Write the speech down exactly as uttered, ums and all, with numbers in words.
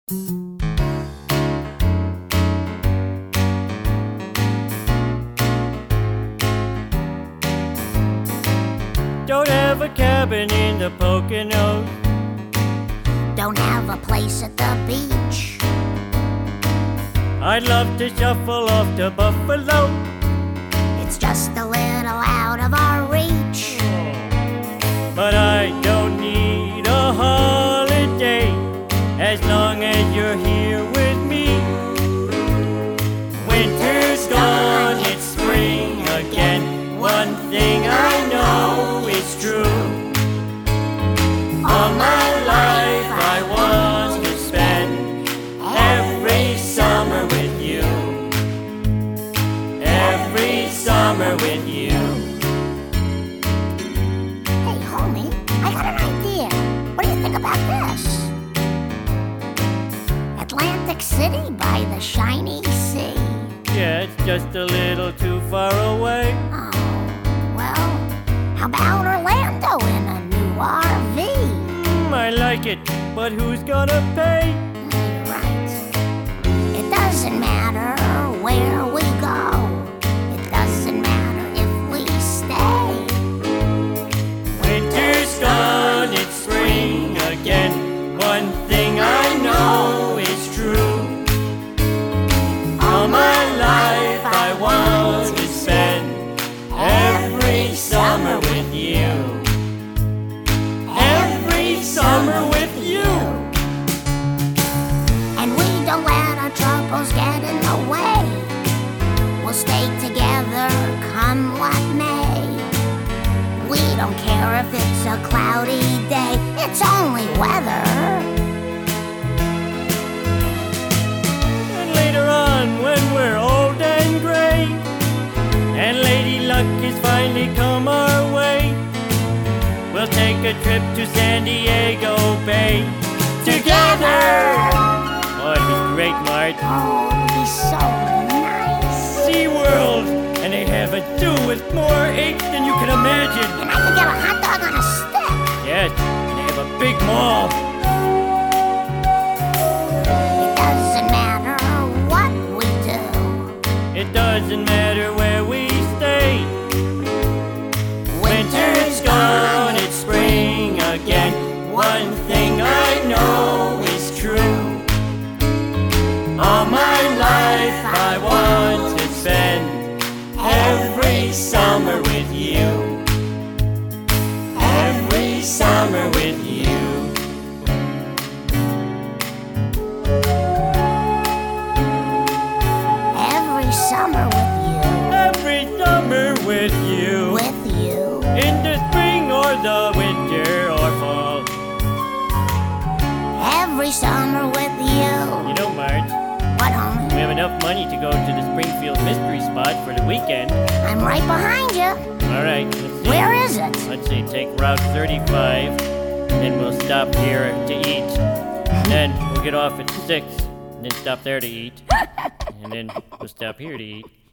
Don't have a cabin in the Poconos. Don't have a place at the beach. I'd love to shuffle off to Buffalo. It's just a little out of our reach. But I don't need a holiday as long as you're here with me. Winter's gone, it's spring again. One thing I know is true. All my life I want to spend every summer with you. Every summer with you. Hey, homie, I got an idea. What do you think about this? Atlantic City by the shiny sea. Yeah, it's just a little too far away. Oh, well, how about Orlando in a new R V? Mm, I like it, but who's gonna pay? You're right. It doesn't matter where we go. It doesn't matter if we stay. Winter's gone, it's spring again. One thing I know is true. All my life I want to spend every summer with you. Every summer with you. And we don't let our troubles get in the way. We'll stay together come what may. We don't care if it's a cloudy day. It's only weather. And later on, when we're old and gray, and Lady Luck has finally come our way, we'll take a trip to San Diego Bay together. Oh, it'd be great, Mart. Oh, it'll be so nice. SeaWorld, and they have a zoo with more apes than you can imagine. And I can get a hot dog on a stick. Yes, and they have a big mall. It doesn't matter what we do. It doesn't matter where we stay. Winter's gone, it's spring again. One thing I know is true. All my life I want to spend every summer with you. Every summer with you. Every summer with you. Every summer with you. With you. In the spring or the winter or fall. Every summer with you. You know, Marge, What, homie? we have enough money to go to the Springfield Mystery Spot for the weekend. I'm right behind you. All right, let's see. Where is it? Let's see, take Route thirty-five, then we'll stop here to eat. Then we'll get off at six, and then stop there to eat. And then we'll stop here to eat.